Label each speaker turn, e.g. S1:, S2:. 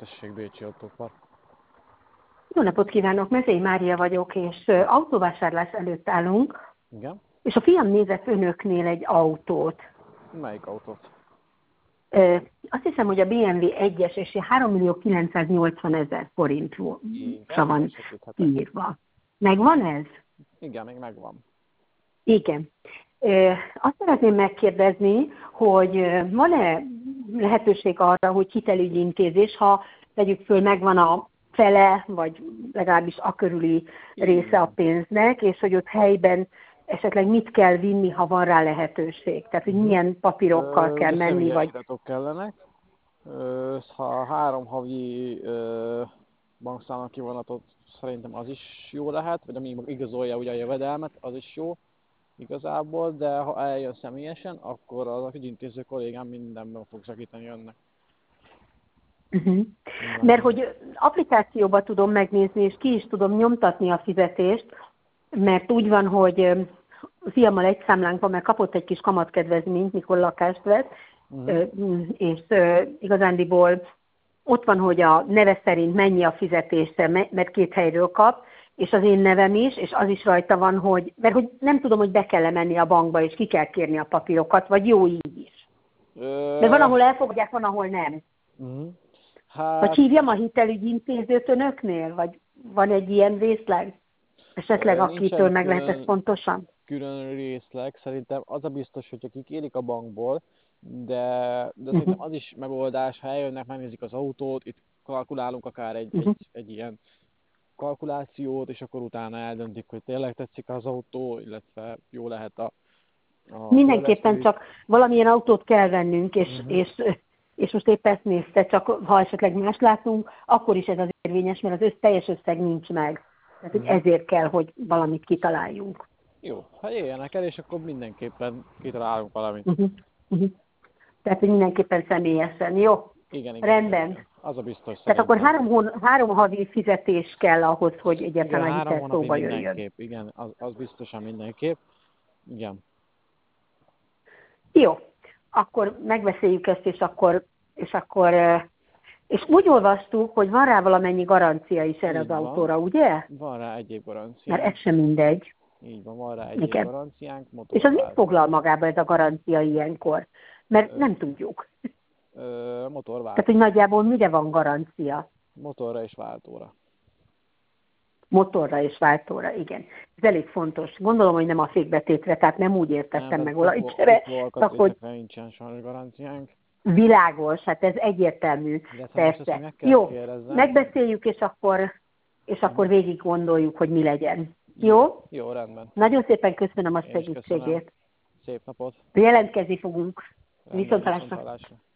S1: Tessék, Bécsi Autópark.
S2: Jó napot kívánok, Mezei Mária vagyok, és autóvásárlás előtt állunk,
S1: Igen?
S2: és a fiam nézett önöknél egy autót.
S1: Melyik autót?
S2: Azt hiszem, hogy a BMW 1-es, és 3.980.000 forintra
S1: Igen,
S2: van
S1: segíthetek.
S2: írva. Megvan ez?
S1: Igen, még megvan.
S2: Igen. Azt szeretném megkérdezni, hogy van-e lehetőség arra, hogy hitelügyintézés, ha tegyük föl, megvan a fele, vagy legalábbis a körüli része a pénznek, és hogy ott helyben esetleg mit kell vinni, ha van rá lehetőség. Tehát, hogy milyen papírokkal kell menni,
S1: Személyes
S2: vagy...
S1: iratok kellenek. Ha 3 havi bankszámla kivonatot szerintem az is jó lehet, vagy ami igazolja ugye a jövedelmet, az is jó igazából, de ha eljön személyesen, akkor az ügyintéző kollégám mindenben fog segíteni önnek.
S2: Mert hogy applikációba tudom megnézni, és ki is tudom nyomtatni a fizetést, mert úgy van, hogy a fiammal egy számlánk van, mert kapott egy kis kamatkedvezményt, mikor lakást vett, és igazándiból ott van, hogy a neve szerint mennyi a fizetése, mert 2 helyről kap, és az én nevem is, és az is rajta van, hogy, mert hogy nem tudom, hogy be kell menni a bankba, és ki kell kérni a papírokat, vagy jó így is. Mert van, ahol elfogadják, van, ahol nem. Vagy hívjam a hitelügyintézőt önöknél, vagy van egy ilyen részleg? Esetleg akitől meg lehet ez pontosan?
S1: Külön részleg, szerintem az a biztos, hogyha kikérik a bankból, de szerintem az is megoldás, ha eljönnek, megnézik az autót, itt kalkulálunk akár egy ilyen kalkulációt, és akkor utána eldöntik, hogy tényleg tetszik az autó, illetve jó lehet a
S2: mindenképpen csak valamilyen autót kell vennünk, és most épp ezt nézte, csak ha esetleg más látunk, akkor is ez az érvényes, mert az teljes összeg nincs meg. Tehát hogy ezért kell, hogy valamit kitaláljunk.
S1: Jó, ha jöjjenek el, és akkor mindenképpen kitalálunk valamit.
S2: Tehát, hogy mindenképpen személyesen, jó?
S1: Igen.
S2: Rendben.
S1: Az a biztos.
S2: Tehát akkor 3 havi fizetés kell ahhoz, hogy egyáltalán a hitel szóba jöjjön.
S1: Mindenképp, igen, az biztosan mindenképp. Igen.
S2: Jó, akkor megbeszéljük ezt, és úgy olvastuk, hogy van rá valamennyi garancia is erre az autóra, ugye?
S1: Van rá egyéb garanciánk.
S2: Mert ez sem mindegy.
S1: Így van rá egyéb garanciánk.
S2: És az mit foglal magába ez a garancia ilyenkor? Mert nem tudjuk.
S1: Motorváltó.
S2: Tehát, hogy nagyjából mire van garancia?
S1: Motorra és váltóra.
S2: Motorra és váltóra, igen. Ez elég fontos. Gondolom, hogy nem a fékbetétre, tehát nem úgy értettem meg olajcsere.
S1: Akkor nincsen sajnos garanciánk.
S2: Világos, hát ez egyértelmű. Persze. Jó, megbeszéljük, és akkor végig gondoljuk, hogy mi legyen. Jó?
S1: Jó, rendben.
S2: Nagyon szépen köszönöm a segítségét.
S1: Szép napot.
S2: Jelentkezni fogunk. Viszontlátásra.